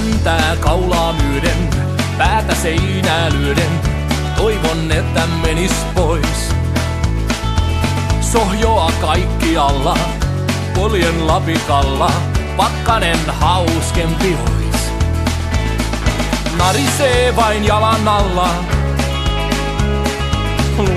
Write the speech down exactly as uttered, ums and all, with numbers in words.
häntää kaulaa myöden, päätä seinää lyöden, toivon että menis pois. Sohjoa kaikkialla, poljen lapikalla, pakkanen hauskempi ois. Narisee vain jalan alla.